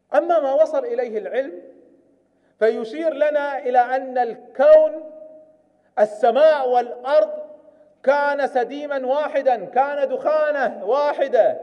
أما ما وصل إليه العلم فيشير لنا إلى أن الكون، السماء والأرض، كان سديما واحدا، كان دخانة واحدة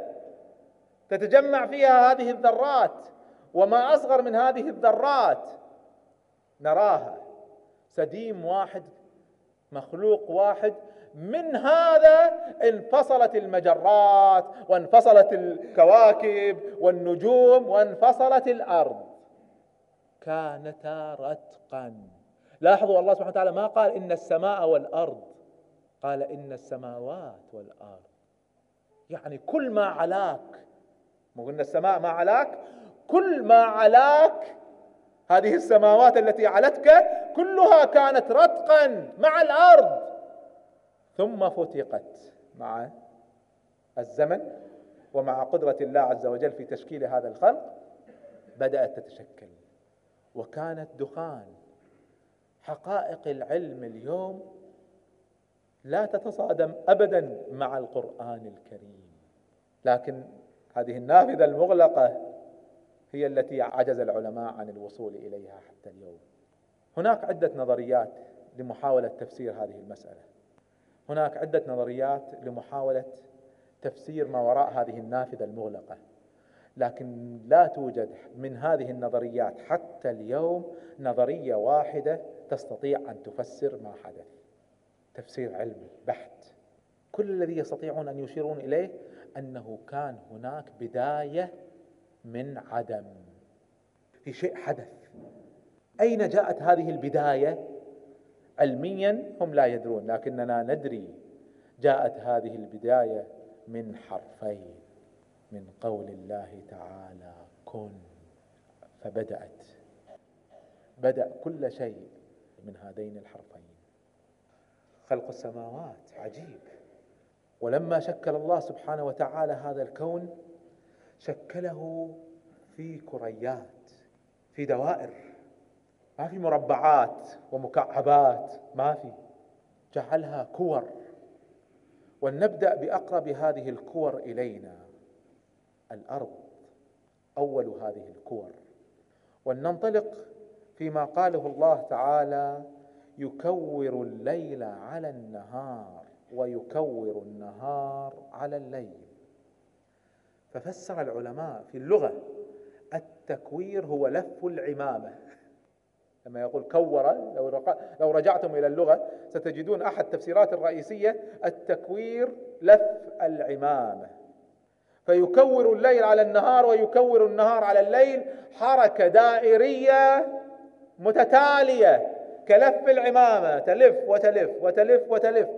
تتجمع فيها هذه الذرات، وما أصغر من هذه الذرات نراها، سديم واحد، مخلوق واحد. من هذا انفصلت المجرات، وانفصلت الكواكب والنجوم، وانفصلت الأرض، كانتا رتقا. لاحظوا الله سبحانه وتعالى ما قال إن السماء والأرض، قال إن السماوات والأرض، يعني كل ما علاك، مو إن السماء ما علاك، كل ما علاك هذه السماوات التي علتك كلها كانت رتقا مع الأرض، ثم فتقت مع الزمن ومع قدرة الله عز وجل في تشكيل هذا الخلق، بدأت تتشكل وكانت دخان. حقائق العلم اليوم لا تتصادم أبدا مع القرآن الكريم، لكن هذه النافذة المغلقة هي التي عجز العلماء عن الوصول إليها حتى اليوم. هناك عدة نظريات لمحاولة تفسير هذه المسألة، هناك عدة نظريات لمحاولة تفسير ما وراء هذه النافذة المغلقة، لكن لا توجد من هذه النظريات حتى اليوم نظرية واحدة تستطيع أن تفسر ما حدث تفسير علمي بحت. كل الذي يستطيعون أن يشيرون إليه أنه كان هناك بداية من عدم، في شيء حدث. أين جاءت هذه البداية؟ علميا هم لا يدرون، لكننا ندري. جاءت هذه البداية من حرفين، من قول الله تعالى كن فبدأت. بدأ كل شيء من هذين الحرفين. خلق السماوات عجيب، ولما شكل الله سبحانه وتعالى هذا الكون شكله في كريات، في دوائر، ما في مربعات ومكعبات، ما في، جعلها كور. ولنبدأ بأقرب هذه الكور إلينا، الأرض أول هذه الكور، ولننطلق فيما قاله الله تعالى يكور الليل على النهار ويكور النهار على الليل. ففسر العلماء في اللغة التكوير هو لف العمامة. لما يقول كور، لو رجعتم إلى اللغة ستجدون أحد التفسيرات الرئيسية التكوير لف العمامة. فيكور الليل على النهار ويكور النهار على الليل، حركة دائرية متتالية كلف العمامة، تلف وتلف وتلف وتلف.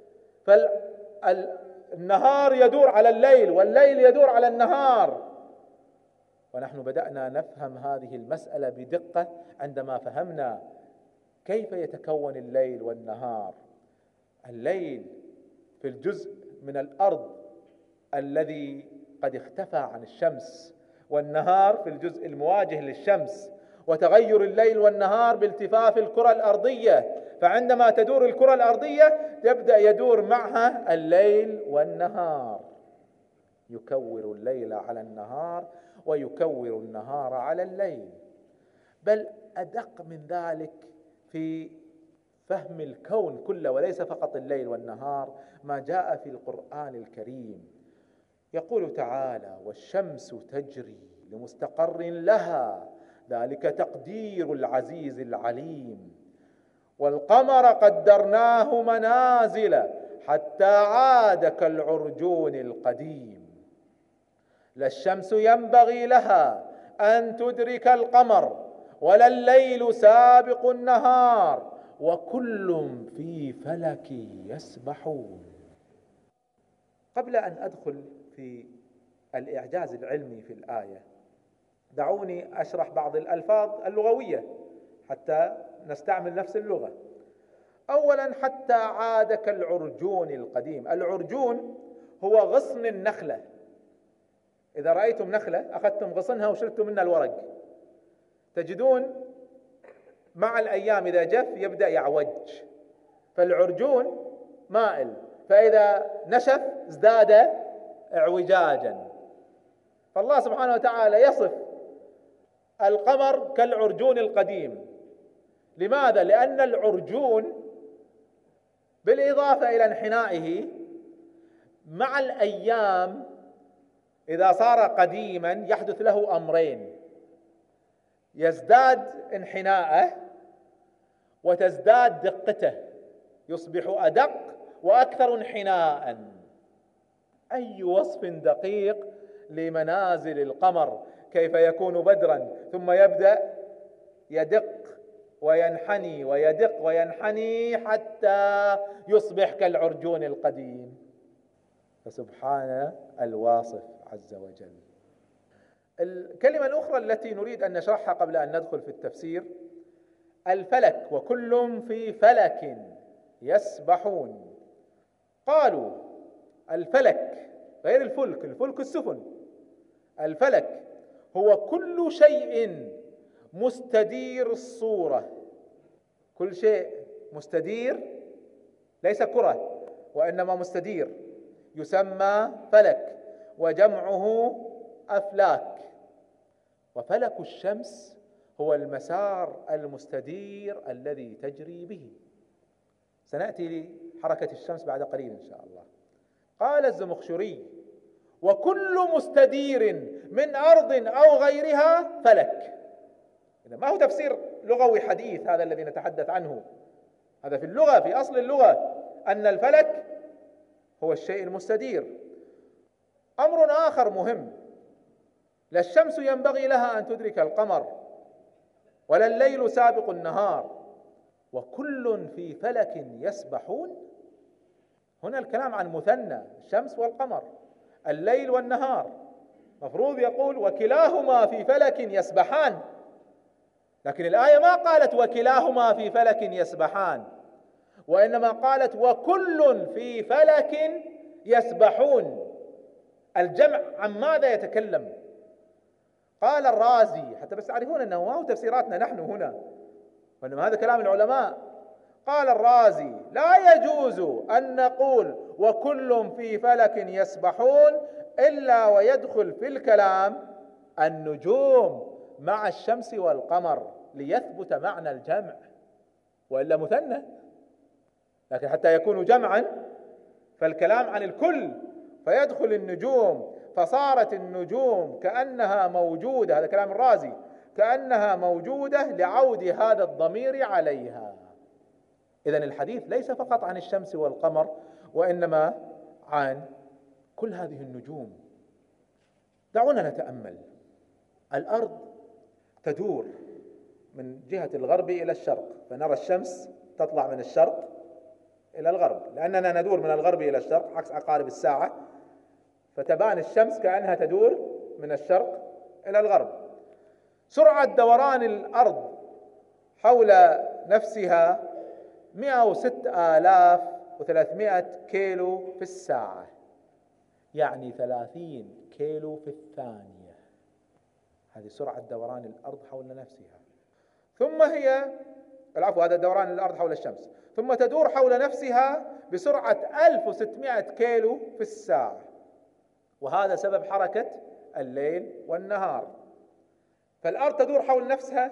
فالنهار يدور على الليل والليل يدور على النهار. ونحن بدأنا نفهم هذه المسألة بدقة عندما فهمنا كيف يتكون الليل والنهار. الليل في الجزء من الأرض الذي قد اختفى عن الشمس، والنهار في الجزء المواجه للشمس، وتغير الليل والنهار بالتفاف الكرة الأرضية. فعندما تدور الكرة الأرضية تبدأ يدور معها الليل والنهار، يكور الليل على النهار ويكور النهار على الليل. بل أدق من ذلك في فهم الكون كله وليس فقط الليل والنهار ما جاء في القرآن الكريم. يقول تعالى والشمس تجري لمستقر لها ذلك تقدير العزيز العليم والقمر قدرناه منازل حتى عاد كالعرجون القديم لا الشمس ينبغي لها أن تدرك القمر ولا الليل سابق النهار وكل في فلك يسبحون. قبل أن أدخل في الإعجاز العلمي في الآية دعوني أشرح بعض الألفاظ اللغوية حتى نستعمل نفس اللغة. أولا حتى عاد كالعرجون القديم. العرجون هو غصن النخلة. إذا رأيتم نخلة أخذتم غصنها وشلتم منها الورق تجدون مع الأيام إذا جف يبدأ يعوج، فالعرجون مائل، فإذا نشف ازداد اعوجاجا. فالله سبحانه وتعالى يصف القمر كالعرجون القديم. لماذا؟ لأن العرجون بالإضافة إلى انحنائه مع الأيام إذا صار قديما يحدث له أمرين: يزداد انحناءه وتزداد دقته، يصبح أدق وأكثر انحناء. أي وصف دقيق لمنازل القمر، كيف يكون بدرا ثم يبدأ يدق وينحني ويدق وينحني حتى يصبح كالعرجون القديم. فسبحان الواصف عز وجل. الكلمة الأخرى التي نريد أن نشرحها قبل أن ندخل في التفسير: الفلك، وكل في فلك يسبحون. قالوا الفلك غير الفلك، الفلك السفن، الفلك هو كل شيء مستدير الصورة، كل شيء مستدير، ليس كرة وإنما مستدير، يسمى فلك، وجمعه أفلاك. وفلك الشمس هو المستدير الذي تجري به. سنأتي لحركة الشمس بعد قليل إن شاء الله. قال الزمخشري: وكل مستدير من أرض أو غيرها فلك. إذا ما هو تفسير لغوي حديث هذا الذي نتحدث عنه، هذا في اللغة، في أصل اللغة، أن الفلك هو الشيء المستدير. أمر آخر مهم: لا الشمس ينبغي لها أن تدرك القمر، ولا الليل سابق النهار، وكل في فلك يسبحون. هنا الكلام عن مثنى، الشمس والقمر، الليل والنهار. مفروض يقول وكلاهما في فلك يسبحان، لكن الآية ما قالت وكلاهما في فلك يسبحان، وإنما قالت وكل في فلك يسبحون. الجمع عن ماذا يتكلم؟ قال الرازي، حتى بس تعرفون أنه ما هو تفسيراتنا نحن هنا، وإنما هذا كلام العلماء. قال الرازي: لا يجوز أن نقول وكل في فلك يسبحون إلا ويدخل في الكلام النجوم مع الشمس والقمر ليثبت معنى الجمع، وإلا مثنى. لكن حتى يكون جمعا فالكلام عن الكل، فيدخل النجوم، فصارت النجوم كأنها موجودة، هذا كلام الرازي، كأنها موجودة لعود هذا الضمير عليها. إذن الحديث ليس فقط عن الشمس والقمر، وإنما عن كل هذه النجوم. دعونا نتأمل. الأرض تدور من جهة الغرب إلى الشرق، فنرى الشمس تطلع من الشرق إلى الغرب، لأننا ندور من الغرب إلى الشرق عكس عقارب الساعة، فتبان الشمس كأنها تدور من الشرق إلى الغرب. سرعة دوران الأرض حول نفسها 106,300 كيلو في الساعة، يعني 30 كيلو في الثانية. هذه سرعة دوران الأرض حول نفسها. ثم هذا دوران الأرض حول الشمس، ثم تدور حول نفسها بسرعة 1600 كيلو في الساعة، وهذا سبب حركة الليل والنهار. فالأرض تدور حول نفسها،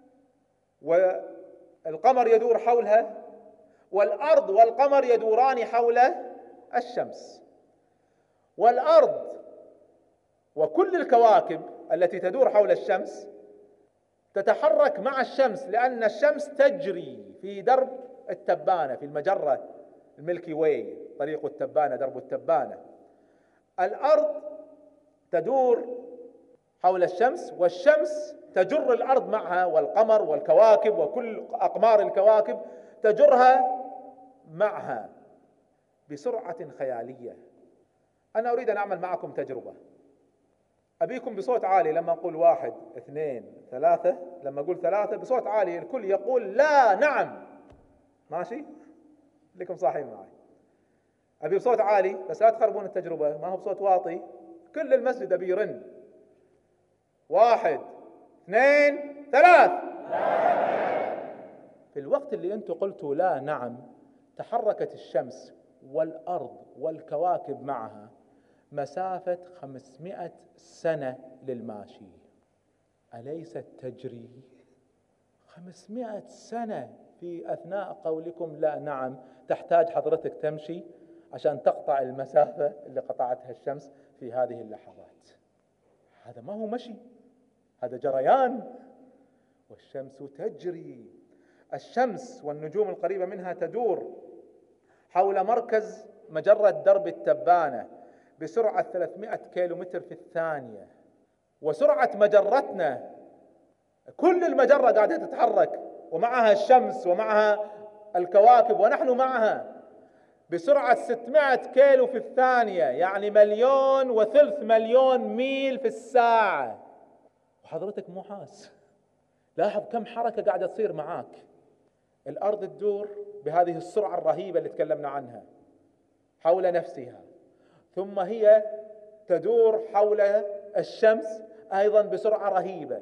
والقمر يدور حولها، والأرض والقمر يدوران حول الشمس. والأرض وكل الكواكب التي تدور حول الشمس تتحرك مع الشمس، لأن الشمس تجري في درب التبانة، في المجرة الميلكي واي، طريق التبانة، درب التبانة. الأرض تدور حول الشمس، والشمس تجر الأرض معها، والقمر والكواكب وكل أقمار الكواكب تجرها معها بسرعة خيالية. أنا أريد أن أعمل معكم تجربة. أبيكم بصوت عالي لما أقول 1 2 3، لما أقول 3 بصوت عالي الكل يقول لا نعم. ماشي؟ لكم صاحين معي. أبي بصوت عالي، بس لا تخربون التجربة، ما هو بصوت واطي، كل المسجد أبي يرن. 1 2 3. في الوقت اللي أنتم قلتوا لا نعم، تحركت الشمس والأرض والكواكب معها مسافة 500 سنة للماشي. أليست تجري 500 سنة في أثناء قولكم لا نعم تحتاج حضرتك تمشي عشان تقطع المسافة اللي قطعتها الشمس في هذه اللحظات. هذا ما هو مشي، هذا جريان. والشمس تجري، الشمس والنجوم القريبة منها تدور حول مركز مجرة درب التبانة بسرعة 300 كيلومتر في الثانية، وسرعة مجرتنا كل المجرة قاعدة تتحرك ومعها الشمس ومعها الكواكب ونحن معها بسرعة 600 كيلو في الثانية، يعني 1,300,000 ميل في الساعة، وحضرتك مو حاس. لاحظ كم حركة قاعدة تصير معاك. الأرض تدور بهذه السرعة الرهيبة اللي تكلمنا عنها حول نفسها، ثم هي تدور حول الشمس أيضا بسرعة رهيبة،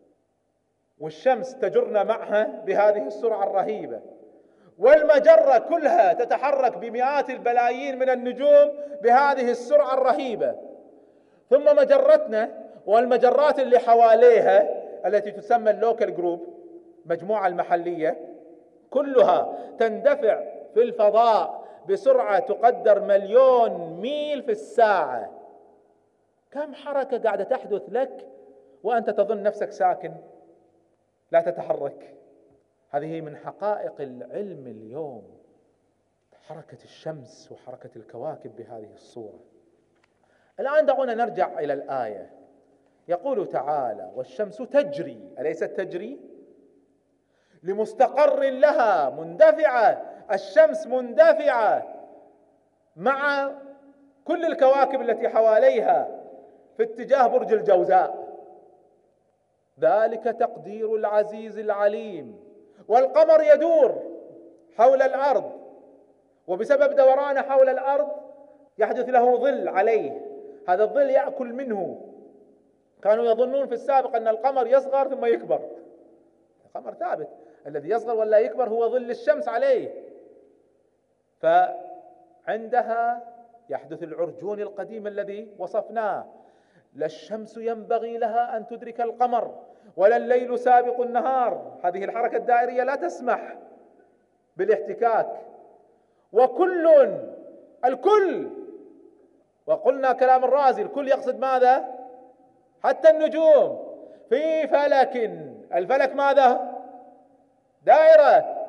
والشمس تجرنا معها بهذه السرعة الرهيبة، والمجرة كلها تتحرك بمئات البلايين من النجوم بهذه السرعة الرهيبة. ثم مجرتنا والمجرات اللي حواليها التي تسمى اللوكال جروب، مجموعة المحلية، كلها تندفع في الفضاء بسرعة تقدر 1,000,000 ميل في الساعة. كم حركة قاعدة تحدث لك وأنت تظن نفسك ساكن لا تتحرك. هذه من حقائق العلم اليوم، حركة الشمس وحركة الكواكب بهذه الصورة. الآن دعونا نرجع إلى الآية. يقول تعالى: والشمس تجري، أليست تجري؟ لمستقر لها، مندفعة، الشمس مندفعة مع كل الكواكب التي حواليها في اتجاه برج الجوزاء. ذلك تقدير العزيز العليم. والقمر يدور حول الأرض، وبسبب دورانه حول الأرض يحدث له ظل عليه، هذا الظل يأكل منه. كانوا يظنون في السابق أن القمر يصغر ثم يكبر، القمر ثابت، الذي يصغر ولا يكبر هو ظل الشمس عليه. فعندها يحدث العرجون القديم الذي وصفناه. لا الشمس ينبغي لها أن تدرك القمر ولا الليل سابق النهار، هذه الحركة الدائرية لا تسمح بالاحتكاك. وكل، الكل، وقلنا كلام الرازي، الكل يقصد ماذا؟ حتى النجوم في فلك، الفلك ماذا؟ دائرة،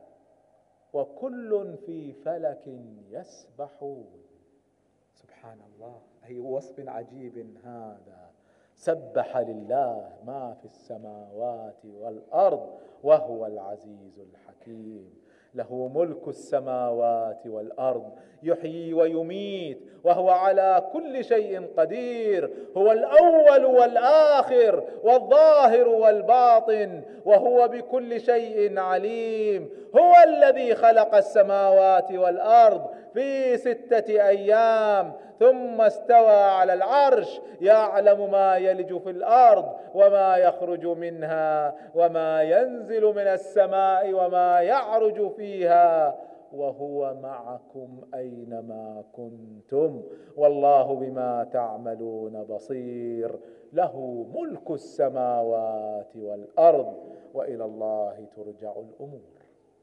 وكل في فلك يسبحون. سبحان الله، أي وصف عجيب هذا. سبح لله ما في السماوات والأرض وهو العزيز الحكيم. له ملك السماوات والأرض، يحيي ويميت وهو على كل شيء قدير. هو الأول والآخر والظاهر والباطن وهو بكل شيء عليم. هو الذي خلق السماوات والأرض في 6 أيام ثم استوى على العرش، يعلم ما يلج في الأرض وما يخرج منها وما ينزل من السماء وما يعرج فيها، وهو معكم أينما كنتم والله بما تعملون بصير. له ملك السماوات والأرض وإلى الله ترجع الأمور.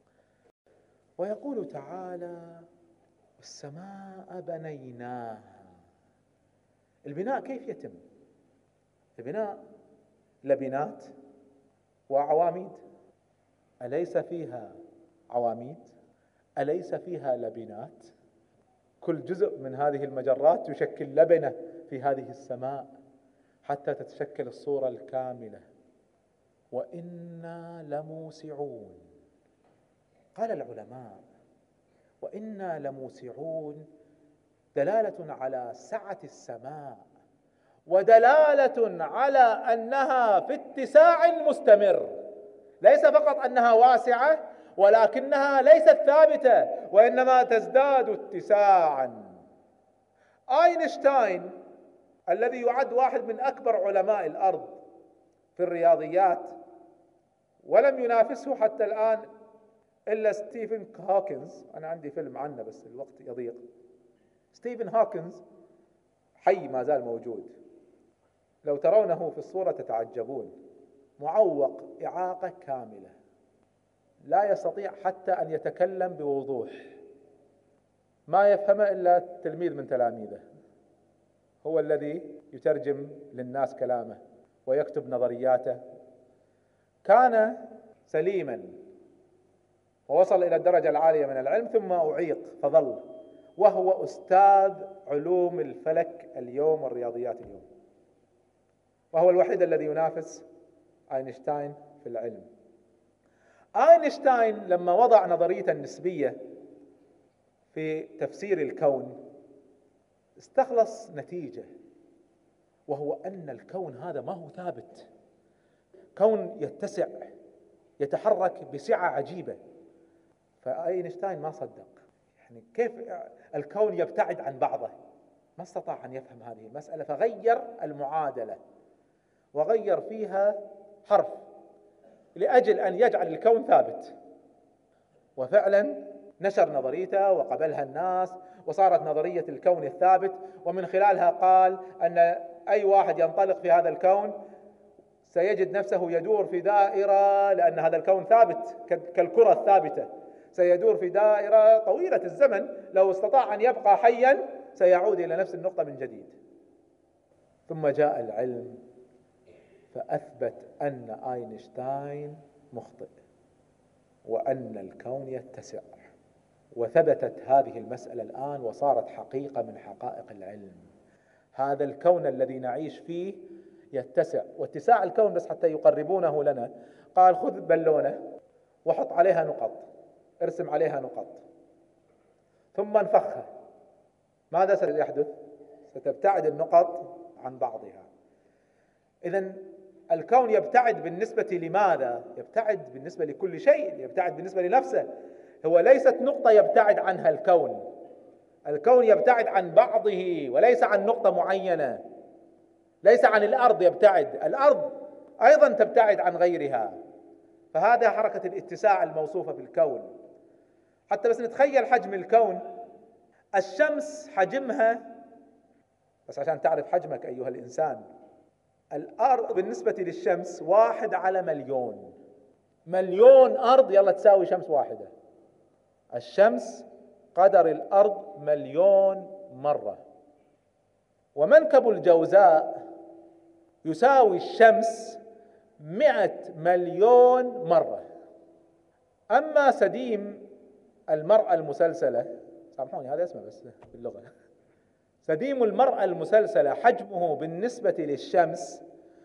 ويقول تعالى: والسماء بنيناها. البناء كيف يتم؟ البناء لبنات وعواميد. أليس فيها عواميد؟ أليس فيها لبنات؟ كل جزء من هذه المجرات يشكل لبنة في هذه السماء حتى تتشكل الصورة الكاملة. وإنا لموسعون. قال العلماء: وإنا لموسعون دلالة على سعة السماء، ودلالة على أنها في اتساع مستمر، ليس فقط أنها واسعة ولكنها ليست ثابتة وإنما تزداد اتساعا. أينشتاين الذي يعد واحد من أكبر علماء الأرض في الرياضيات، ولم ينافسه حتى الآن إلا ستيفن هوكنز، أنا عندي فيلم عنه بس الوقت يضيق. ستيفن هوكنز حي ما زال موجود، لو ترونه في الصورة تتعجبون. معوق إعاقة كاملة، لا يستطيع حتى أن يتكلم بوضوح، ما يفهم إلا تلميذ من تلاميذه هو الذي يترجم للناس كلامه ويكتب نظرياته. كان سليما ووصل إلى الدرجة العالية من العلم، ثم أعيق فظل، وهو أستاذ علوم الفلك اليوم والرياضيات اليوم، وهو الوحيد الذي ينافس أينشتاين في العلم. أينشتاين لما وضع نظرية النسبية في تفسير الكون استخلص نتيجة، وهو أن الكون هذا ما هو ثابت، كون يتسع يتحرك بسعة عجيبة. فأينشتاين ما صدق، يعني كيف الكون يبتعد عن بعضه؟ ما استطاع أن يفهم هذه المسألة، فغير المعادلة وغير فيها حرف لأجل أن يجعل الكون ثابت، وفعلا نشر نظريته وقبلها الناس وصارت نظرية الكون الثابت، ومن خلالها قال أن أي واحد ينطلق في هذا الكون سيجد نفسه يدور في دائرة، لأن هذا الكون ثابت كالكرة الثابتة، سيدور في دائرة طويلة الزمن، لو استطاع أن يبقى حيا سيعود إلى نفس النقطة من جديد. ثم جاء العلم فأثبت أن أينشتاين مخطئ وأن الكون يتسع، وثبتت هذه المسألة الآن وصارت حقيقة من حقائق العلم. هذا الكون الذي نعيش فيه يتسع، واتساع الكون بس حتى يقربونه لنا، قال خذ بالونة وحط عليها نقط، ارسم عليها نقط ثم انفخها، ماذا سيحدث؟ ستبتعد النقط عن بعضها. إذن الكون يبتعد بالنسبة لماذا؟ يبتعد بالنسبة لكل شيء، يبتعد بالنسبة لنفسه، هو ليست نقطة يبتعد عنها الكون، الكون يبتعد عن بعضه وليس عن نقطة معينة، ليس عن الأرض يبتعد، الأرض أيضا تبتعد عن غيرها. فهذا حركة الاتساع الموصوفة بالكون. حتى بس نتخيل حجم الكون، الشمس حجمها، بس عشان تعرف حجمك أيها الإنسان، الأرض بالنسبة للشمس 1/1,000,000، مليون أرض يلا تساوي شمس واحدة. الشمس قدر الأرض 1,000,000 مرة، ومنكب الجوزاء يساوي الشمس 100,000,000 مرة. أما سديم المرأة المسلسلة، سامحوني هذا اسمه بس باللغة، سديم المرأة المسلسلة حجمه بالنسبة للشمس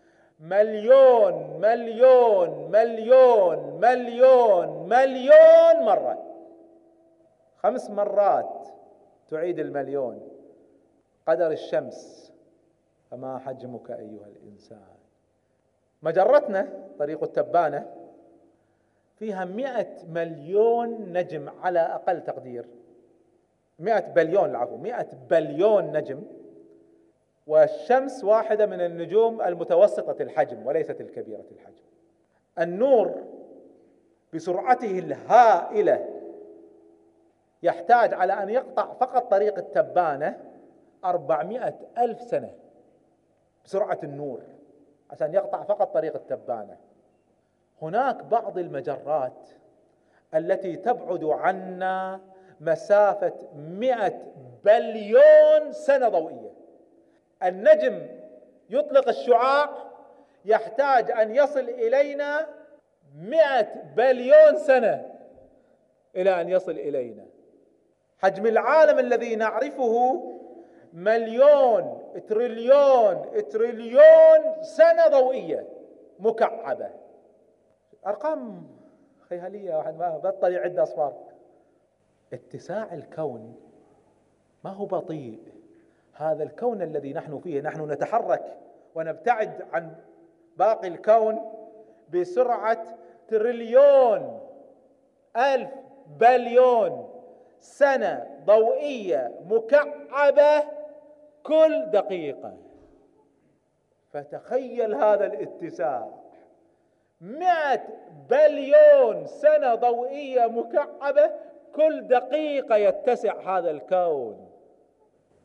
1,000,000,000,000,000,000,000 مرة، 5 مرات تعيد 1,000,000 قدر الشمس. فما حجمك أيها الإنسان؟ مجرتنا طريق التبانة فيها 100,000,000,000 نجم على أقل تقدير، 100 بليون نجم، والشمس واحدة من النجوم المتوسطة الحجم وليست الكبيرة الحجم. النور بسرعته الهائلة يحتاج على أن يقطع فقط طريق التبانة 400,000 سنة بسرعة النور عشان يقطع فقط طريق التبانة. هناك بعض المجرات التي تبعد عنا مسافة 100 بليون سنة ضوئية. النجم يطلق الشعاع يحتاج أن يصل إلينا 100 بليون سنة إلى أن يصل إلينا. حجم العالم الذي نعرفه 1,000,000,000,000,000,000,000 سنة ضوئية مكعبة. أرقام خيالية، واحد ما بطل يعد أصفار. اتساع الكون ما هو بطيء، هذا الكون الذي نحن فيه، نحن نتحرك ونبتعد عن باقي الكون بسرعة 1,000,000,000,000 بليون سنة ضوئية مكعبة كل دقيقة. فتخيل هذا الاتساع، 100 بليون سنة ضوئية مكعبة كل دقيقة يتسع هذا الكون.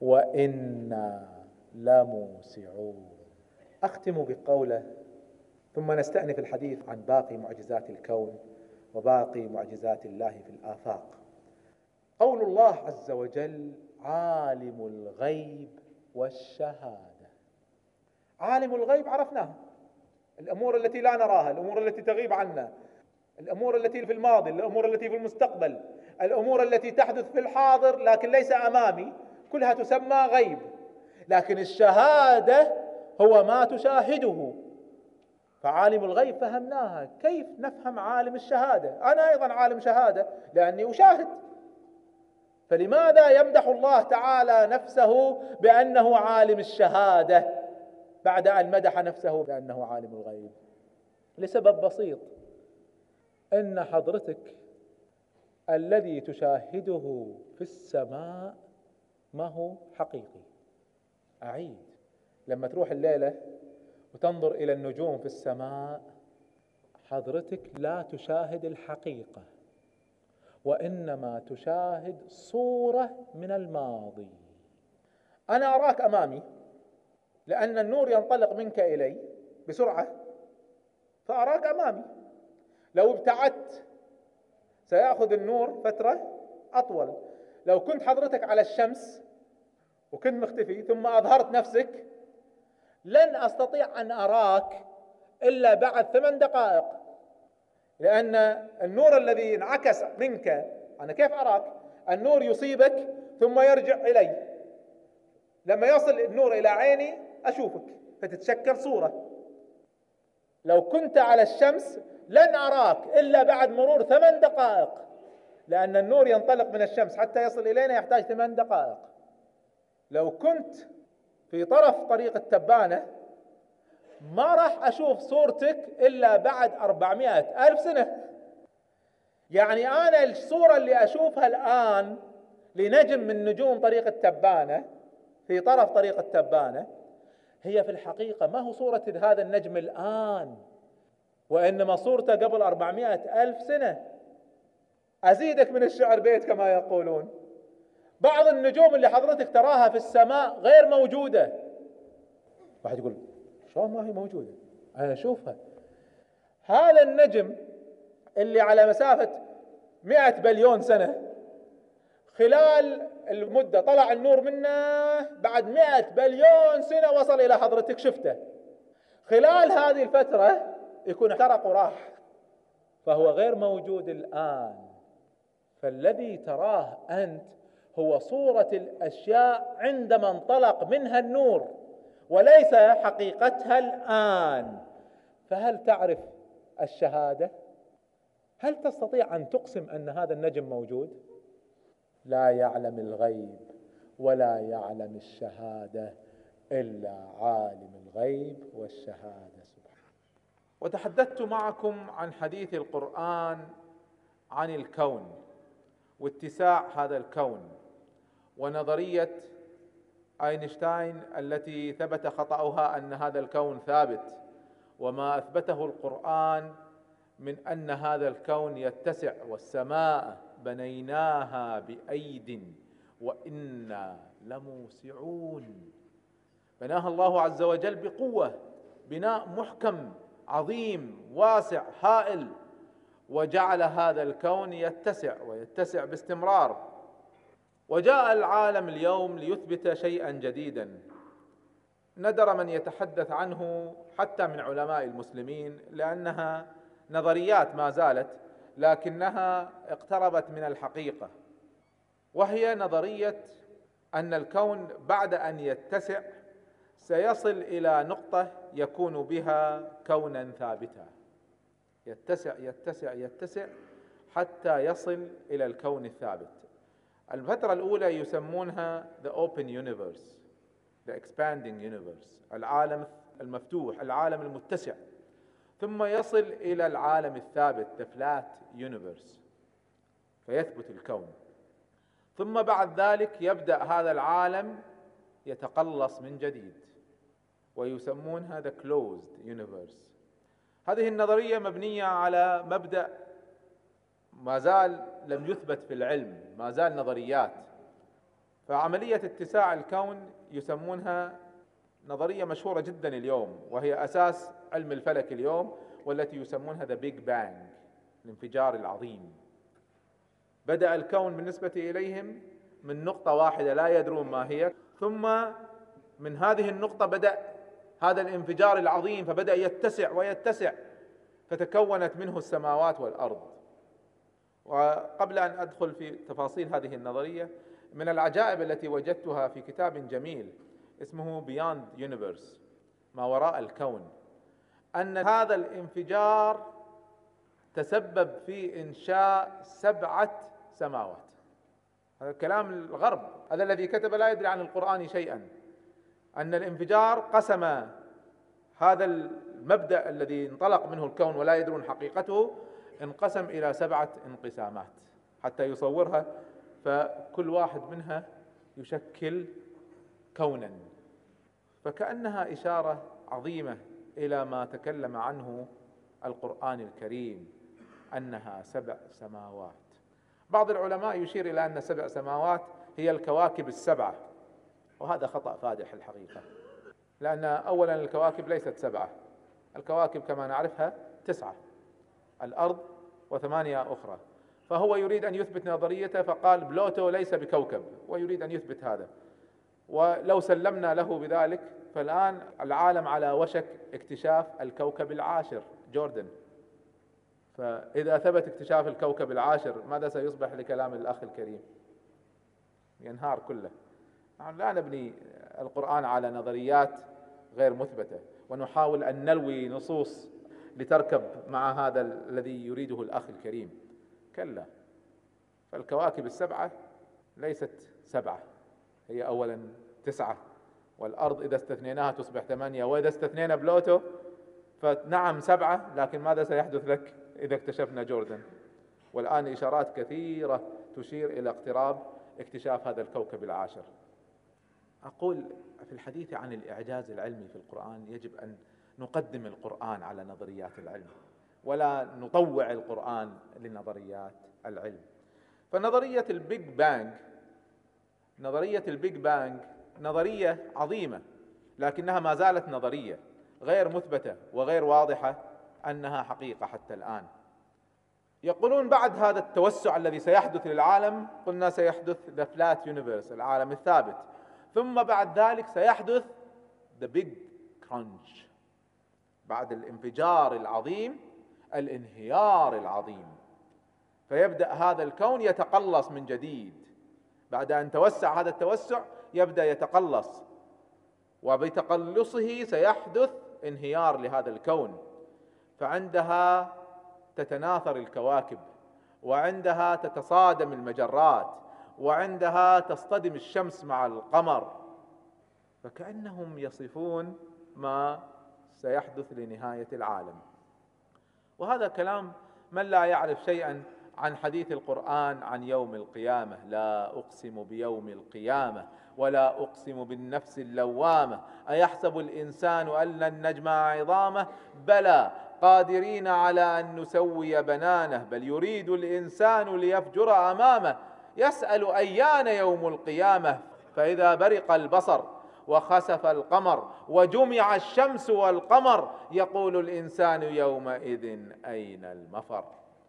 وإنا لموسعون. أختم بقوله ثم نستأنف الحديث عن باقي معجزات الكون وباقي معجزات الله في الآفاق. قول الله عز وجل: عالم الغيب والشهادة. عالم الغيب عرفناه، الأمور التي لا نراها، الأمور التي تغيب عنا، الأمور التي في الماضي، الأمور التي في المستقبل، الأمور التي تحدث في الحاضر لكن ليس أمامي، كلها تسمى غيب. لكن الشهادة هو ما تشاهده. فعالم الغيب فهمناها، كيف نفهم عالم الشهادة؟ أنا أيضا عالم شهادة لأني أشاهد. فلماذا يمدح الله تعالى نفسه بأنه عالم الشهادة بعد أن مدح نفسه بأنه عالم الغيب؟ لسبب بسيط، إن حضرتك الذي تشاهده في السماء ما هو حقيقي. أعيد، لما تروح الليلة وتنظر إلى النجوم في السماء، حضرتك لا تشاهد الحقيقة، وإنما تشاهد صورة من الماضي. أنا أراك أمامي لأن النور ينطلق منك إلي بسرعة، فأراك أمامي. لو ابتعدت سيأخذ النور فترة أطول. لو كنت حضرتك على الشمس وكنت مختفي ثم أظهرت نفسك، لن أستطيع أن أراك إلا بعد 8 دقائق، لأن النور الذي انعكس منك، أنا كيف أراك؟ النور يصيبك ثم يرجع إلي، لما يصل النور إلى عيني أشوفك فتتشكل صورة. لو كنت على الشمس لن أراك إلا بعد مرور 8 دقائق، لأن النور ينطلق من الشمس حتى يصل إلينا يحتاج 8 دقائق. لو كنت في طرف طريق التبانة ما راح أشوف صورتك إلا بعد 400,000 سنة. يعني أنا الصورة اللي أشوفها الآن لنجم من نجوم طريق التبانة في طرف طريق التبانة هي في الحقيقة ما هو صورة هذا النجم الآن، وإنما صورته قبل 400,000 سنة. أزيدك من الشعر بيت كما يقولون، بعض النجوم اللي حضرتك تراها في السماء غير موجودة. واحد يقول شلون ما هي موجودة؟ أنا أشوفها. هذا النجم اللي على مسافة 100 بليون سنة، خلال المدة طلع النور منه بعد 100 بليون سنة وصل إلى حضرتك شفته. خلال هذه الفترة يكون احترق وراح، فهو غير موجود الآن. فالذي تراه أنت هو صورة الأشياء عندما انطلق منها النور وليس حقيقتها الآن. فهل تعرف الشهادة؟ هل تستطيع أن تقسم أن هذا النجم موجود؟ لا يعلم الغيب ولا يعلم الشهادة إلا عالم الغيب والشهادة سبحانه. وتحدثت معكم عن حديث القرآن عن الكون واتساع هذا الكون، ونظرية أينشتاين التي ثبت خطأها أن هذا الكون ثابت، وما أثبته القرآن من أن هذا الكون يتسع، والسماء بنيناها بأيد وإنا لموسعون. بناها الله عز وجل بقوة، بناء محكم عظيم واسع هائل، وجعل هذا الكون يتسع ويتسع باستمرار. وجاء العالم اليوم ليثبت شيئا جديدا ندر من يتحدث عنه حتى من علماء المسلمين، لأنها نظريات ما زالت لكنها اقتربت من الحقيقة، وهي نظرية أن الكون بعد أن يتسع سيصل إلى نقطة يكون بها كونا ثابتا، يتسع يتسع يتسع حتى يصل إلى الكون الثابت. الفترة الأولى يسمونها the open universe، the expanding universe، العالم المفتوح، العالم المتسع، ثم يصل إلى العالم الثابت the flat universe، فيثبت الكون. ثم بعد ذلك يبدأ هذا العالم يتقلص من جديد ويسمونها the closed universe. هذه النظرية مبنية على مبدأ ما زال لم يثبت في العلم، ما زال نظريات. فعملية اتساع الكون يسمونها نظرية مشهورة جدا اليوم، وهي أساس علم الفلك اليوم، والتي يسمونها The Big Bang، الانفجار العظيم. بدأ الكون بالنسبة إليهم من نقطة واحدة لا يدرون ما هي، ثم من هذه النقطة بدأ هذا الانفجار العظيم، فبدأ يتسع ويتسع، فتكونت منه السماوات والأرض. وقبل أن أدخل في تفاصيل هذه النظرية، من العجائب التي وجدتها في كتاب جميل اسمه Beyond Universe، ما وراء الكون، أن هذا الانفجار تسبب في إنشاء 7 سماوات. هذا كلام الغرب، هذا الذي كتب لا يدري عن القرآن شيئا، أن الانفجار قسم هذا المبدأ الذي انطلق منه الكون ولا يدرون حقيقته، انقسم إلى 7 انقسامات حتى يصورها، فكل واحد منها يشكل كونا، فكأنها إشارة عظيمة إلى ما تكلم عنه القرآن الكريم، أنها 7 سماوات. بعض العلماء يشير إلى أن 7 سماوات هي الكواكب ال7، وهذا خطأ فادح الحقيقة، لأن أولا الكواكب ليست 7، الكواكب كما نعرفها 9، الأرض و8 أخرى. فهو يريد أن يثبت نظريته، فقال بلوتو ليس بكوكب، ويريد أن يثبت هذا. ولو سلمنا له بذلك، فالآن العالم على وشك اكتشاف الكوكب العاشر جوردن، فإذا ثبت اكتشاف الكوكب العاشر ماذا سيصبح لكلام الأخ الكريم؟ ينهار كله. نحن لا نبني القرآن على نظريات غير مثبتة ونحاول أن نلوي نصوص لتركب مع هذا الذي يريده الأخ الكريم، كلا. فالكواكب ال7 ليست 7، هي أولا 9، والأرض إذا استثنيناها تصبح 8، وإذا استثنينا بلوتو فنعم 7، لكن ماذا سيحدث لك إذا اكتشفنا جوردن؟ والآن إشارات كثيرة تشير إلى اقتراب اكتشاف هذا الكوكب العاشر. أقول في الحديث عن الإعجاز العلمي في القرآن يجب أن نقدم القرآن على نظريات العلم، ولا نطوع القرآن لنظريات العلم. فنظرية البيج بانج نظرية عظيمة، لكنها ما زالت نظرية غير مثبتة وغير واضحة أنها حقيقة حتى الآن. يقولون بعد هذا التوسع الذي سيحدث للعالم، قلنا سيحدث the flat universe، العالم الثابت، ثم بعد ذلك سيحدث the big crunch، بعد الانفجار العظيم الانهيار العظيم، فيبدأ هذا الكون يتقلص من جديد. بعد أن توسع هذا التوسع يبدأ يتقلص، وبتقلصه سيحدث انهيار لهذا الكون، فعندها تتناثر الكواكب، وعندها تتصادم المجرات، وعندها تصطدم الشمس مع القمر، فكأنهم يصفون ما سيحدث لنهاية العالم. وهذا كلام من لا يعرف شيئا عن حديث القرآن عن يوم القيامة: لا أقسم بيوم القيامة ولا أقسم بالنفس اللوامة أيحسب الإنسان أن لن نجمع عظامه بلى قادرين على أن نسوي بنانه بل يريد الإنسان ليفجر أمامه يسأل أيان يوم القيامة فإذا برق البصر وخسف القمر وجمع الشمس والقمر يقول الإنسان يومئذ أين المفر.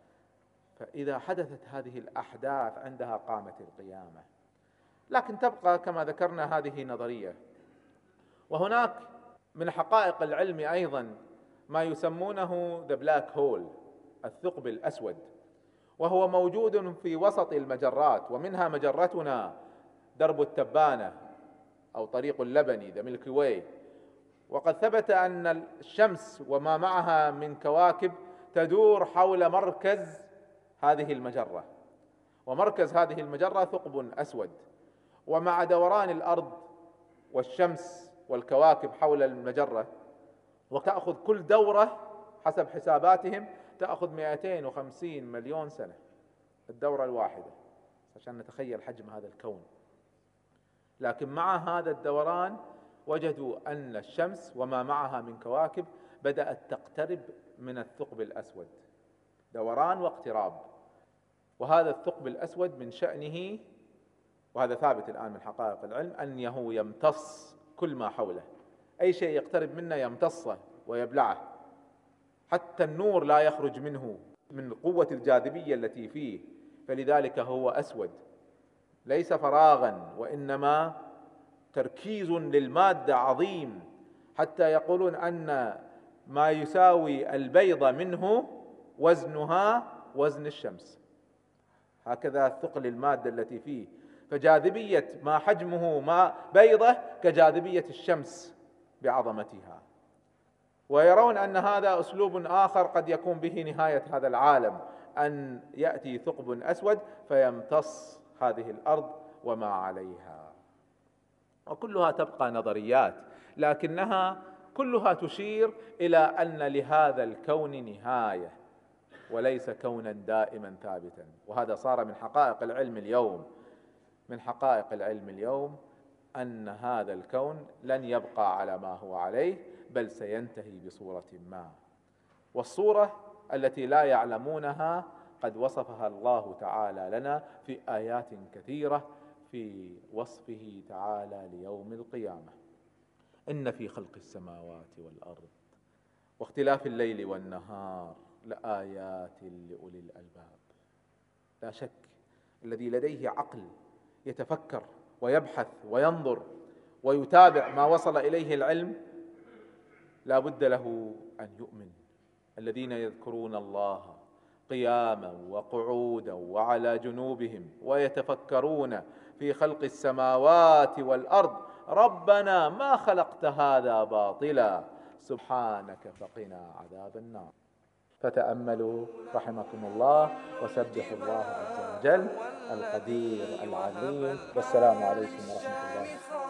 فإذا حدثت هذه الأحداث عندها قامت القيامة. لكن تبقى كما ذكرنا هذه نظرية. وهناك من حقائق العلم أيضا ما يسمونه the black hole، الثقب الأسود، وهو موجود في وسط المجرات، ومنها مجرتنا درب التبانة أو طريق اللبني the Milky Way. وقد ثبت أن الشمس وما معها من كواكب تدور حول مركز هذه المجرة، ومركز هذه المجرة ثقب أسود، ومع دوران الأرض والشمس والكواكب حول المجرة، وتأخذ كل دورة حسب حساباتهم تأخذ 250 مليون سنة الدورة الواحدة، عشان نتخيل حجم هذا الكون. لكن مع هذا الدوران وجدوا أن الشمس وما معها من كواكب بدأت تقترب من الثقب الأسود، دوران واقتراب. وهذا الثقب الأسود من شأنه، وهذا ثابت الآن من حقائق العلم، أنه يمتص كل ما حوله، أي شيء يقترب منه يمتصه ويبلعه، حتى النور لا يخرج منه من قوة الجاذبية التي فيه، فلذلك هو أسود، ليس فراغا وإنما تركيز للمادة عظيم، حتى يقولون أن ما يساوي البيضة منه وزنها وزن الشمس، هكذا ثقل المادة التي فيه. فجاذبية ما حجمه ما بيضة كجاذبية الشمس بعظمتها. ويرون أن هذا أسلوب آخر قد يكون به نهاية هذا العالم، أن يأتي ثقب أسود فيمتص هذه الأرض وما عليها. وكلها تبقى نظريات، لكنها كلها تشير إلى أن لهذا الكون نهاية وليس كونا دائما ثابتا. وهذا صار من حقائق العلم اليوم، من حقائق العلم اليوم أن هذا الكون لن يبقى على ما هو عليه، بل سينتهي بصورة ما. والصورة التي لا يعلمونها قد وصفها الله تعالى لنا في آيات كثيرة في وصفه تعالى ليوم القيامة: إن في خلق السماوات والأرض واختلاف الليل والنهار لآيات لأولي الألباب. لا شك الذي لديه عقل يتفكر ويبحث وينظر ويتابع ما وصل إليه العلم لا بد له أن يؤمن. الذين يذكرون الله قياما وقعودا وعلى جنوبهم ويتفكرون في خلق السماوات والأرض ربنا ما خلقت هذا باطلا سبحانك فقنا عذاب النار. فتأملوا رحمكم الله وسبحوا الله عز وجل القدير العليم. والسلام عليكم ورحمة الله.